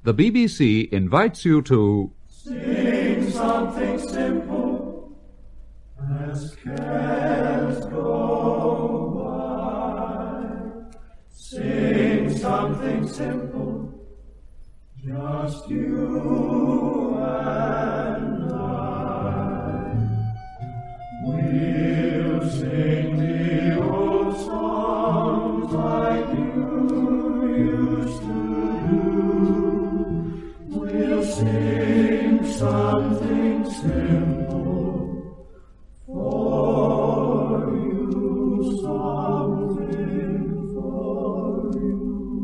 the BBC invites you to sing something simple as cares go by. Sing something simple, just you and I. We'll sing the old songs like you used to do. We'll sing something simple for you, something for you.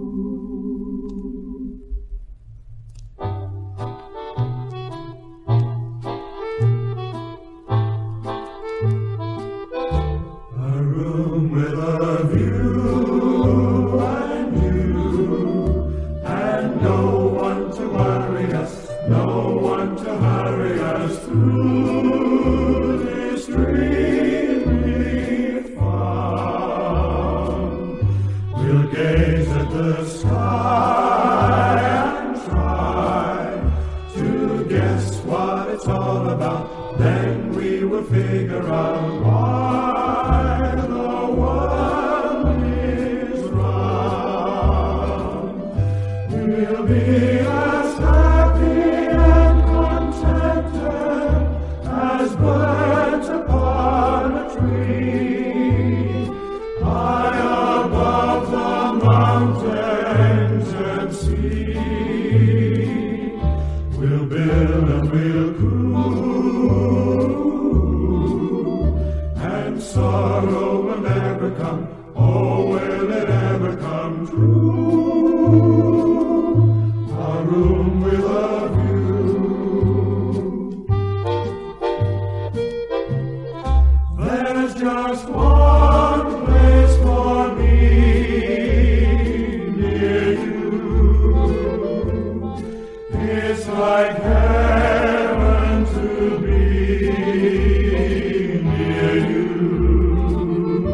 A room with a view and you, and no one to worry us, no one to hurry us through this dream we've found. We'll gaze at the sky and try to guess what it's all about. Then we will figure out why the world is round. We'll be as happy and contented as birds upon a tree, high above the mountains and sea. We'll build and we'll groove, and sorrow will never come. Oh, will it ever come true? A room with a view. There's just one place for me near you. It's like heaven to be near you.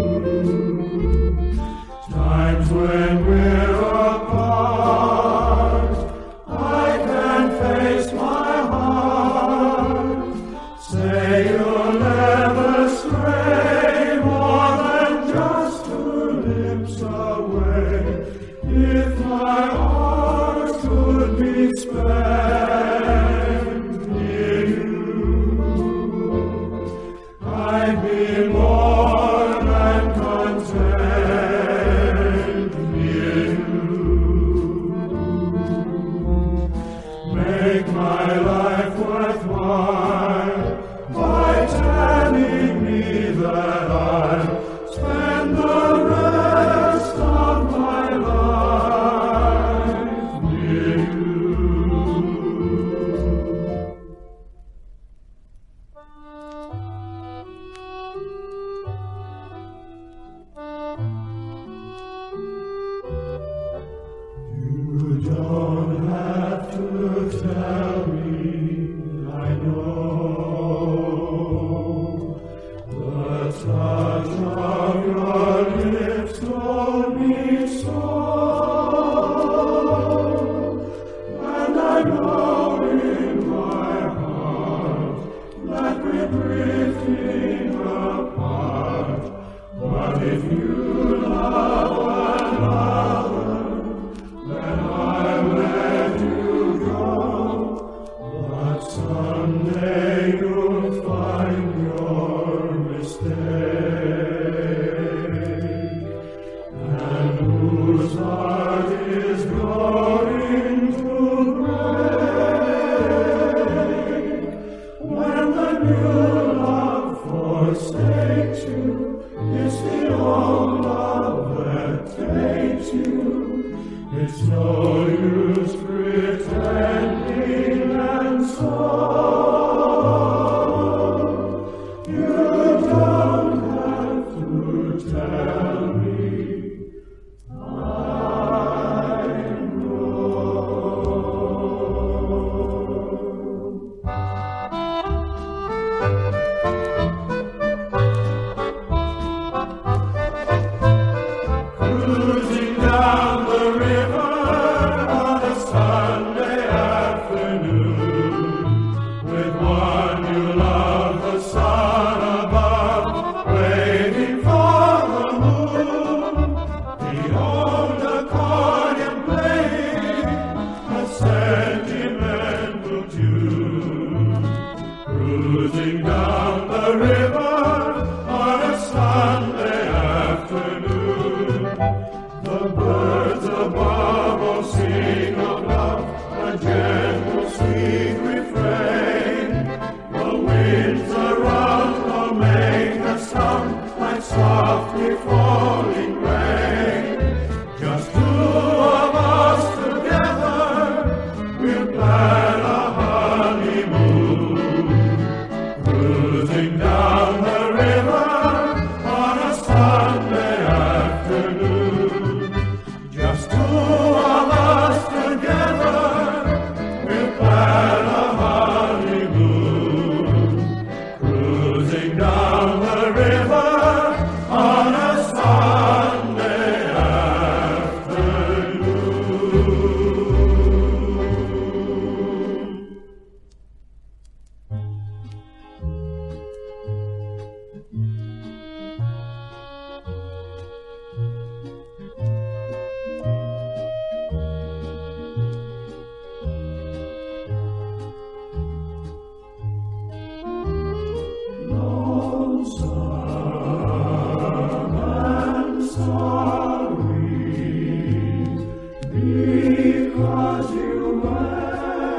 Times when we're apart, I can face my heart. Say you'll never stray more than just 2 lips away. If my heart could be spent near you, I'd be more than content near you. Make my life worthwhile by telling me that I'll spend the rest of my life near you. You don't have to tell me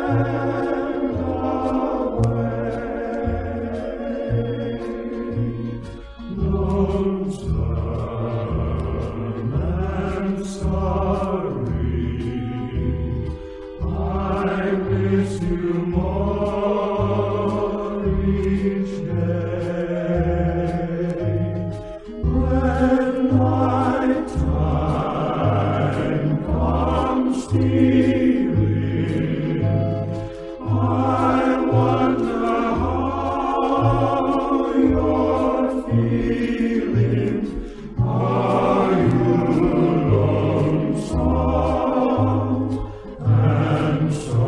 Lonesome and sorry, I miss you more each day. When night time comes stealing, I wonder how you're feeling. Are you lonesome and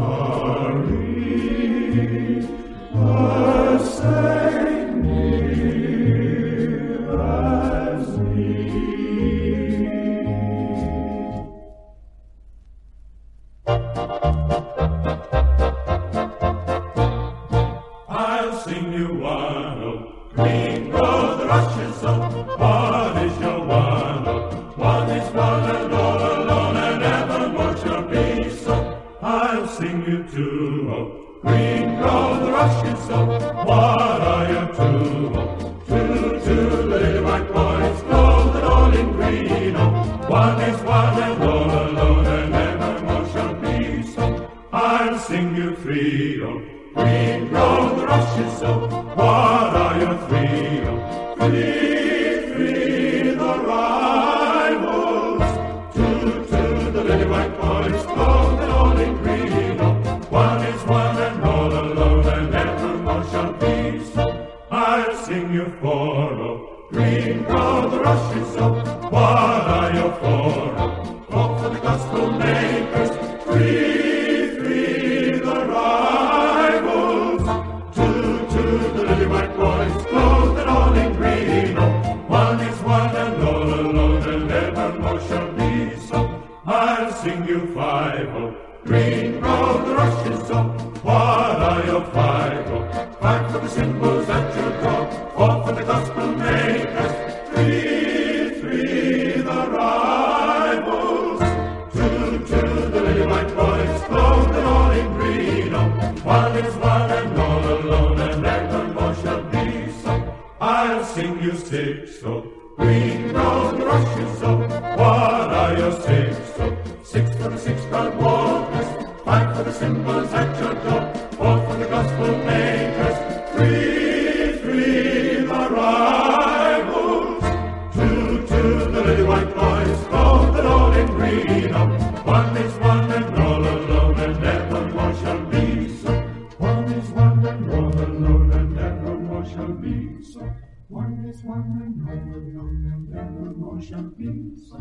sorry? The same near as me. I'll sing you one of green road rushes up. What is your one of? One is one and all alone and evermore shall be so. I'll sing you two of green road rushes up. What are your two of? Two little white boys clothed all in green. Oh, one is one and all alone and evermore shall be so. I'll sing you three of green road rushes so. What are your three of? Three, the rivals. Two, the little white boys clothed all in green. Oh, one is one and all alone and evermore shall be so. I'll sing you four of green road rushes so. What are your four of? Four for the gospel makers. Three, the rivals. Two, the little white boys clothed all in green. Oh, one is one and all alone and evermore shall be so. I'll sing you five of green road rushes so. What are your five of? Five for the symbols at your door. Four for the gospel makers. Three, the rivals. Two, the little white boys clothed all in green. Oh, one is one and all alone and evermore shall be so. I'll sing you six of green road rushes so. What are your six of? Six for the 6 proud walkers. Five for the symbols at your door. Four for the gospel makers. Three, the rivals. Two, the little white boys clothed all in green. Oh, one is one and all alone and evermore shall be so. One is one and all alone and evermore shall be so. One is one and all alone and evermore shall be so.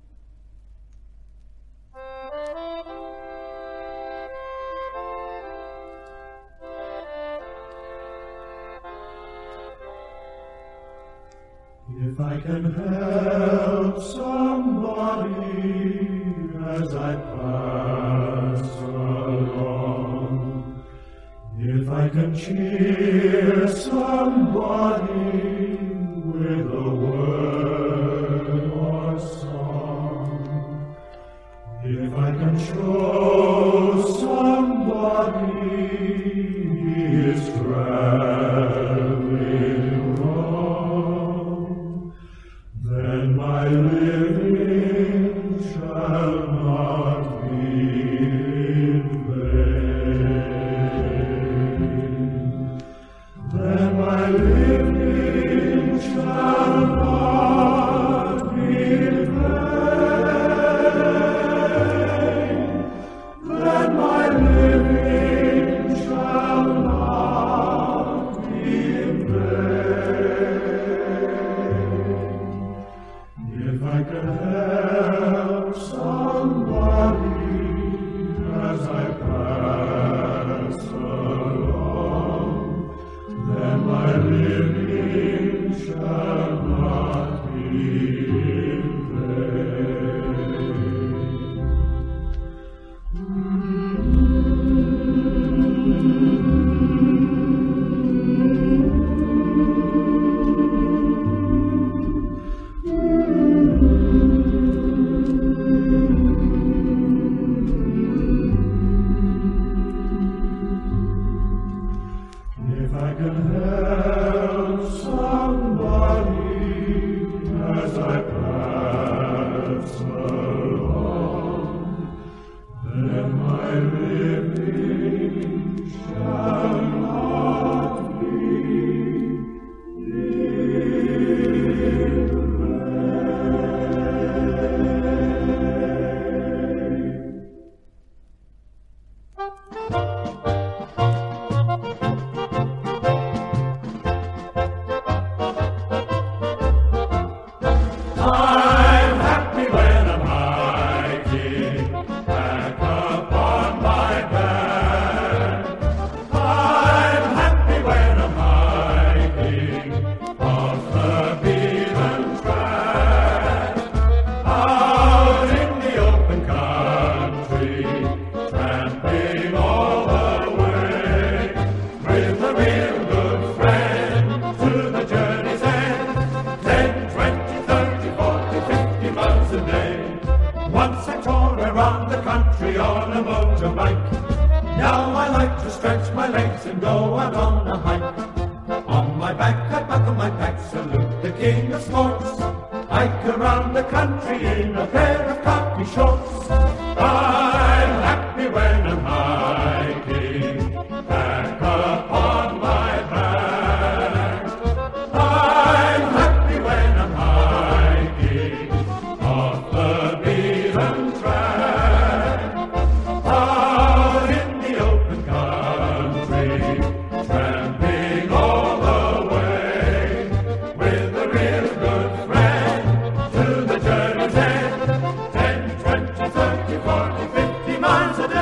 If I can help somebody as I pass along, if I can cheer somebody with a word or song, if I can show somebody his traveling wrong, then my living shall not be in vain. Then my living Now I like to stretch my legs and go out on a hike. On my back I buckle my pack, salute the king of sports. Hike around the country in a pair of khaki shorts. I'm happy when I'm hiking, back upon my back. I'm happy when I'm hiking, off the beaten track. Out in the open country, tramping all the way, with a real good friend to the journey's end. 10, 20, 30, 40, 50 miles a day.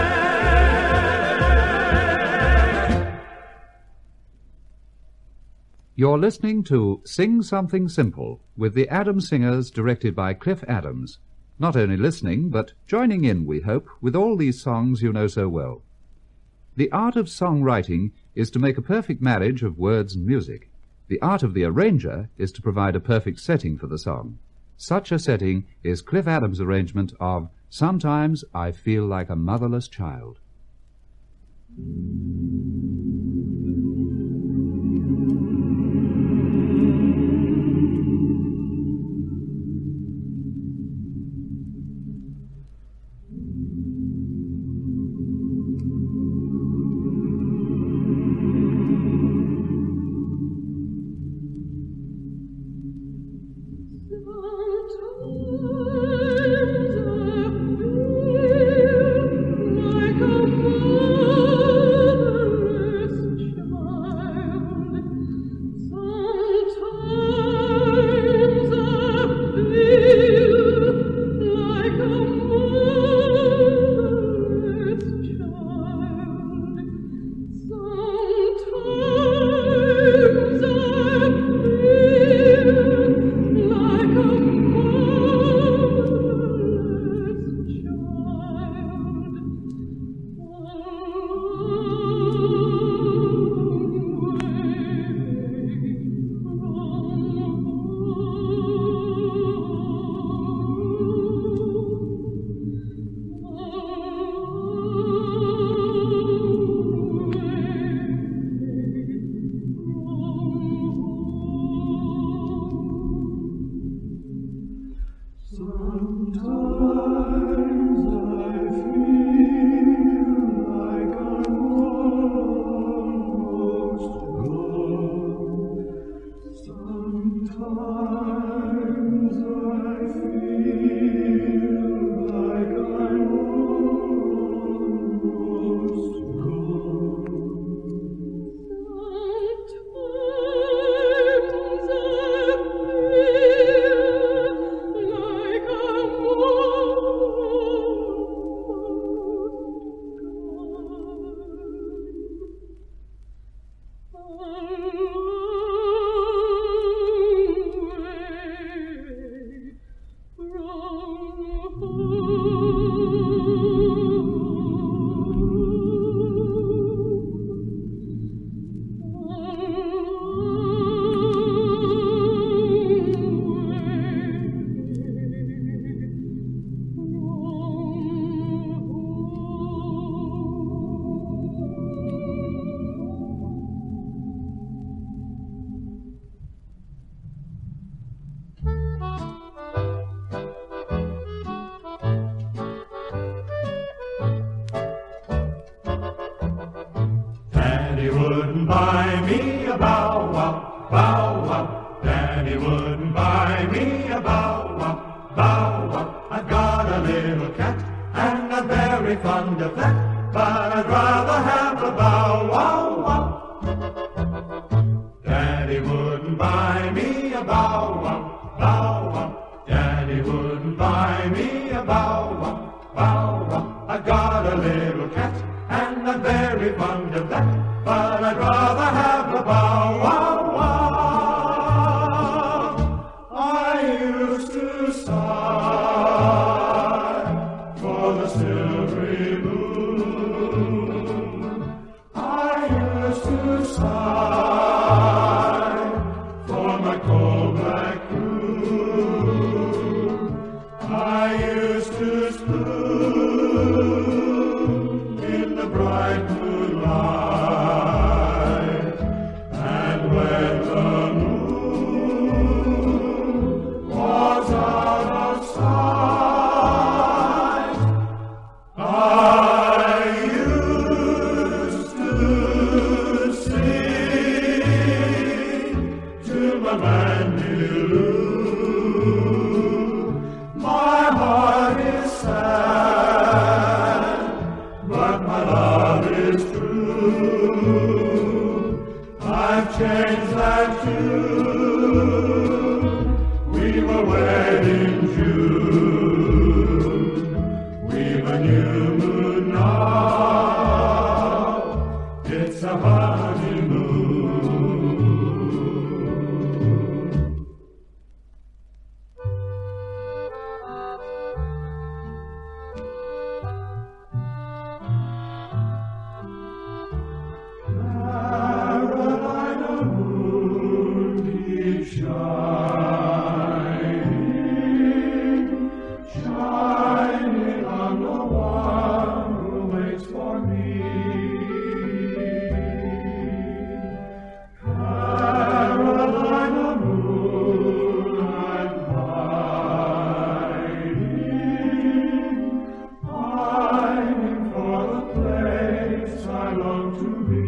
You're listening to Sing Something Simple with the Adams Singers, directed by Cliff Adams. Not only listening, but joining in, we hope, with all these songs you know so well. The art of songwriting is to make a perfect marriage of words and music. The art of the arranger is to provide a perfect setting for the song. Such a setting is Cliff Adams' arrangement of Sometimes I Feel Like a Motherless Child. Daddy wouldn't buy me a bow wow, bow wow. Daddy wouldn't buy me a bow wow, bow wow. I've got a little cat and I'm very fond of that, but I'd rather have a bow wow wow. Daddy wouldn't buy me a bow wow, bow wow. Daddy wouldn't buy me a bow wow, bow wow. I've got a little cat and I'm very fond of that, but I'd rather have a bow wow wow. I used to sigh for the silvery moon. I used to sigh for my coal black room. I used to spoon in the bright bright moonlight, and when the moon was out of sight, I used to sing to my mandolin. My heart is sad, but my love is true. I've changed that tune. We were wed in June. We've a new moon now. It's a honeymoon. Shining on the one who waits for me. Carolina moon, I'm pining for the place I long to be.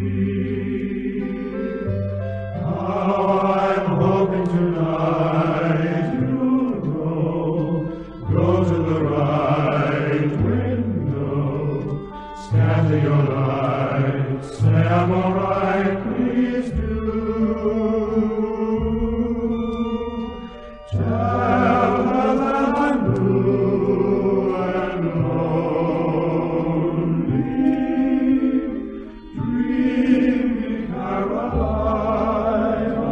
I'm hoping tonight you'll go to the right window, scatter your light, say I'm alright, please do. Tell her that I'm blue and lonely, dreamy Carolina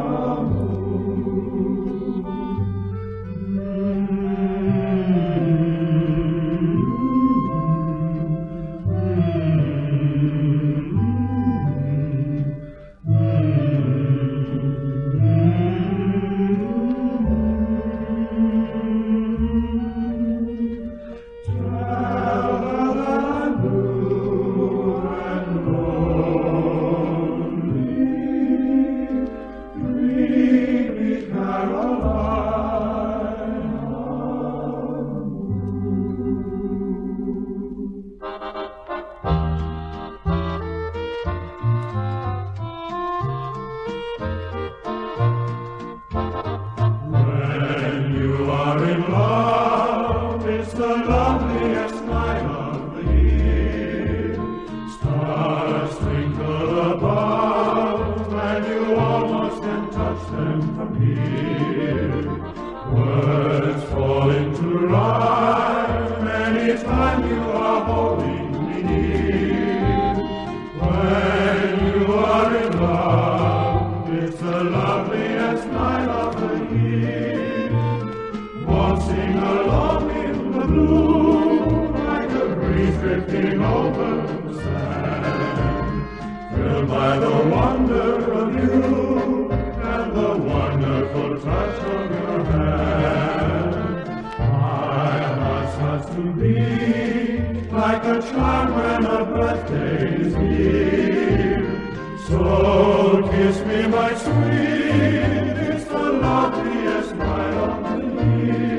it's the loveliest night of the year. Stars twinkle above, and you almost can touch them from here. Words fall into rhyme anytime you are holding me near. When you are in love, it's the loveliest night of the year. Waltzing along in the blue, like a breeze drifting over the sand, thrilled by the wonder of you and the wonderful touch of your hand. My heart starts to beat like a child when a birthday is near. So kiss me, my sweet, it's the loveliest night of the year.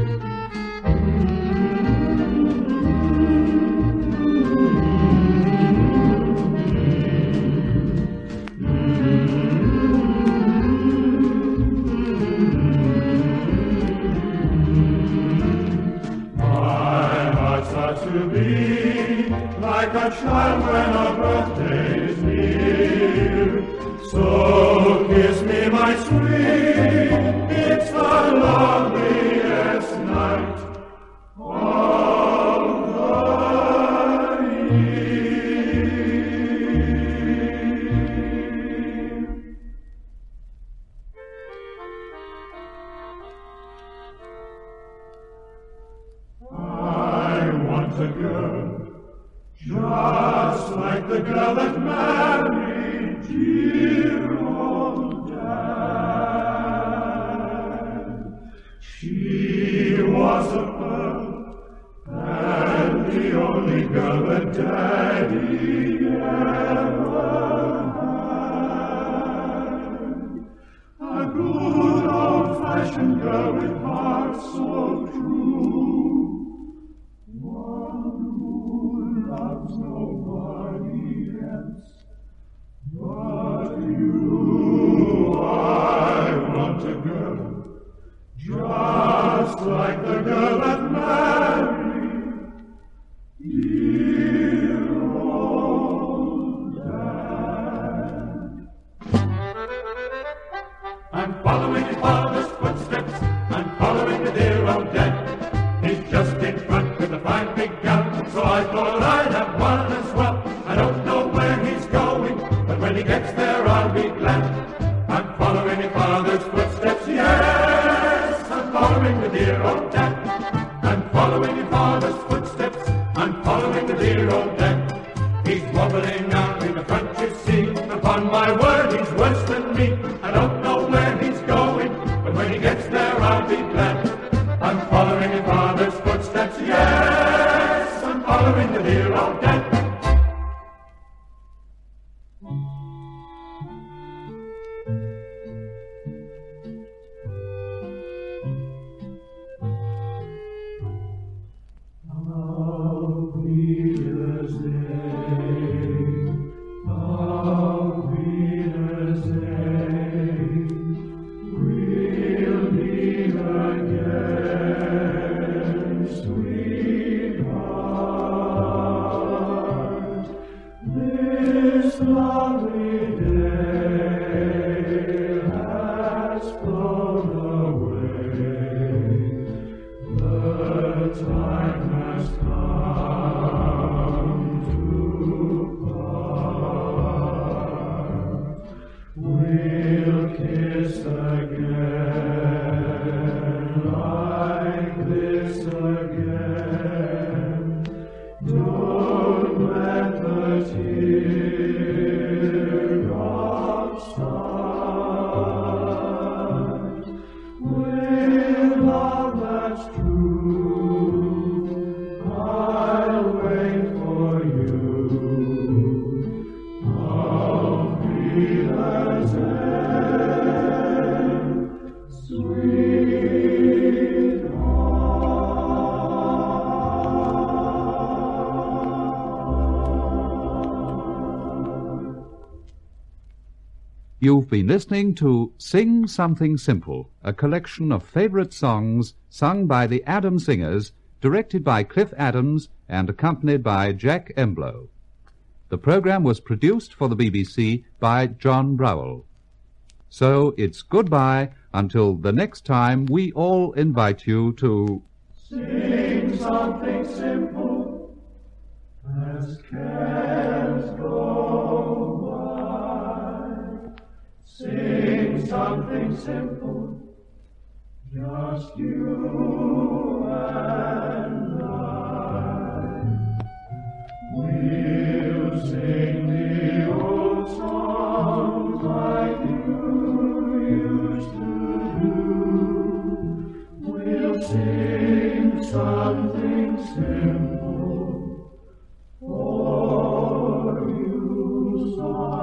To be like a child when a birthday is near. So kiss me, my sweet, it's the loveliest night of the year. A girl, just like the girl that married dear old Dad. She was a pearl, and the only girl that Daddy hanging out in the front, you see. Upon my word, he's worse than me. I don't know where he's going, but when he gets there, I'll be glad. I'm following in father's footsteps, yes, I'm following the dear old dad. You've been listening to Sing Something Simple, a collection of favourite songs sung by the Adams Singers, directed by Cliff Adams and accompanied by Jack Emblow. The programme was produced for the BBC by John Browell. So it's goodbye until the next time we all invite you to sing something simple as cares go by. Sing something simple, just you and I. We'll sing the old songs like you used to do. We'll sing something simple for you.